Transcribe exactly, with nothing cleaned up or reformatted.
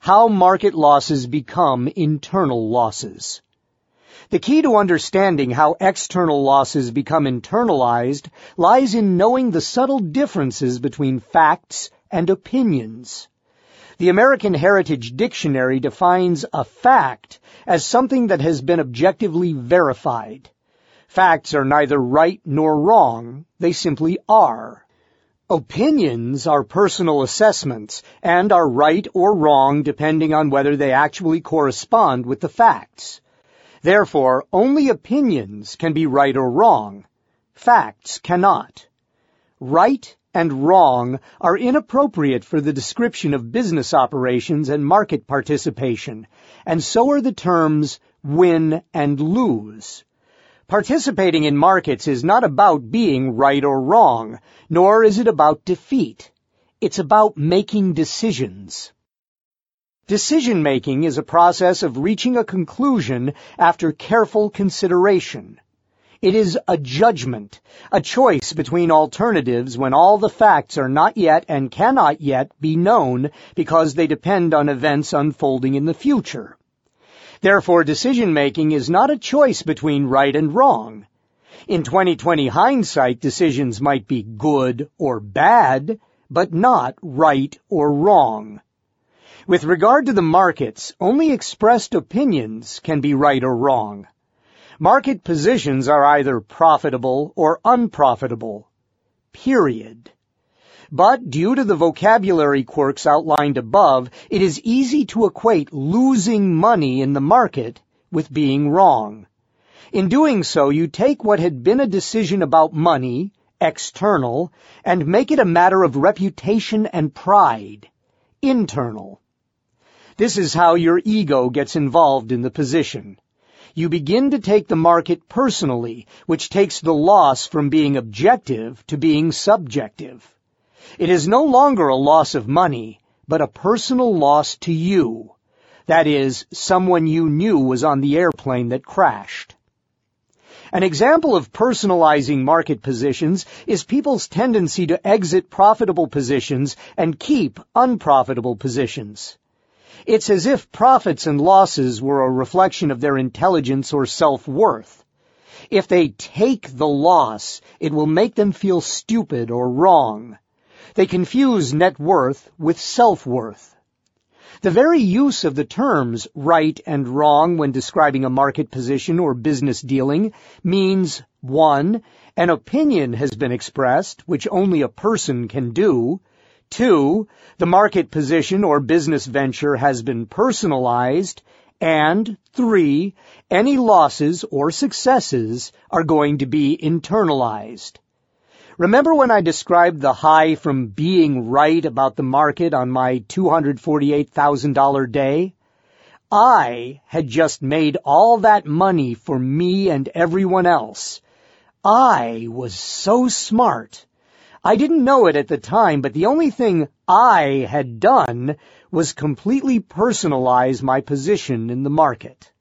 How market losses become internal losses. The key to understanding how external losses become internalized lies in knowing the subtle differences between facts and opinions. The American Heritage Dictionary defines a fact as something that has been objectively verified. Facts are neither right nor wrong, they simply are. Opinions are personal assessments and are right or wrong depending on whether they actually correspond with the facts. Therefore, only opinions can be right or wrong. Facts cannot. Right and wrong are inappropriate for the description of business operations and market participation, and so are the terms win and lose. Participating in markets is not about being right or wrong, nor is it about defeat. It's about making decisions. Decision-making is a process of reaching a conclusion after careful consideration. It is a judgment, a choice between alternatives when all the facts are not yet and cannot yet be known because they depend on events unfolding in the future. Therefore, decision-making is not a choice between right and wrong. In twenty twenty hindsight, decisions might be good or bad, but not right or wrong. With regard to the markets, only expressed opinions can be right or wrong. Market positions are either profitable or unprofitable. Period. But due to the vocabulary quirks outlined above, it is easy to equate losing money in the market with being wrong. In doing so, you take what had been a decision about money, external, and make it a matter of reputation and pride, internal. This is how your ego gets involved in the position. You begin to take the market personally, which takes the loss from being objective to being subjective. It is no longer a loss of money, but a personal loss to you. That is, someone you knew was on the airplane that crashed. An example of personalizing market positions is people's tendency to exit profitable positions and keep unprofitable positions. It's as if profits and losses were a reflection of their intelligence or self-worth. If they take the loss, it will make them feel stupid or wrong. They confuse net worth with self-worth. The very use of the terms right and wrong when describing a market position or business dealing means, one, an opinion has been expressed, which only a person can do. Two, the market position or business venture has been personalized. And three, any losses or successes are going to be internalized. Remember when I described the high from being right about the market on my two hundred forty-eight thousand dollars day? I had just made all that money for me and everyone else. I was so smart. I didn't know it at the time, but the only thing I had done was completely personalize my position in the market.